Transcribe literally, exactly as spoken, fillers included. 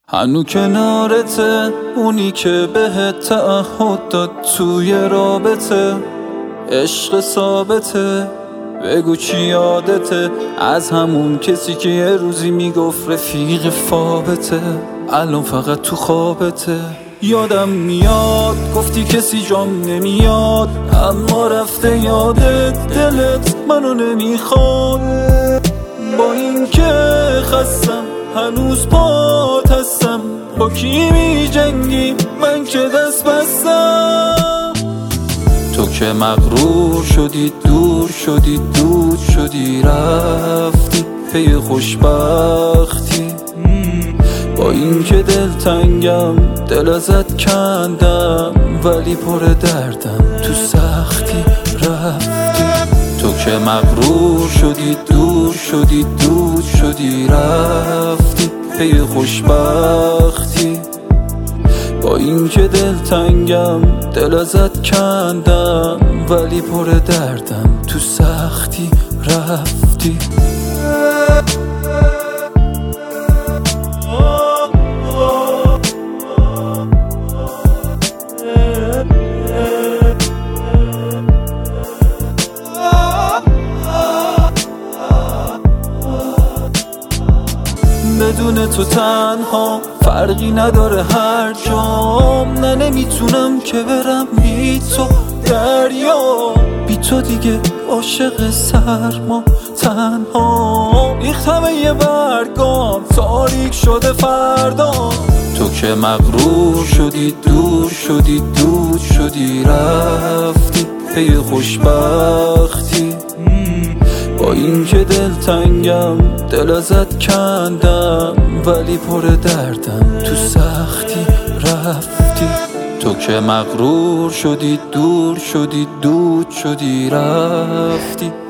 هنو کنارته اونی که بهت تعهد داد توی رابطه، عشق ثابته، بگو چی یادته از همون کسی که یه روزی میگفت رفیق فابته، الان فقط تو خوابته. یادم میاد گفتی کسی جام نمیاد، اما رفته یادت، دلت منو نمیخواد. با این که خستم هنوز پات هستم، با کی می جنگی من که دست بستم. تو که مغرور شدی، دور شدی، دود شدی، رفتی پی خوشبختی. با این که دل تنگم، دل ازت کندم، ولی پر دردم تو سختی رفتی. تو که مغرور شدی، دور شدی، دود شدی، رفتی پی خوشبختی. با این که دل تنگم، دل ازت کندم، ولی پر دردم تو سختی رفتی. بدون تو تنها فرقی نداره هر جام، نه نمیتونم که برم بی تو دریا. بی تو دیگه عاشق سرما تنها، ریختم یه برگام تاریک شده فردا. تو که مغرور شدی، دور شدی، دود شدی، رفتی پی خوشبختی. با این که دل تنگم، دل ازت کندم، ولی پر دردم تو سختی رفتی. تو که مغرور شدی، دور شدی، دود شدی، رفتی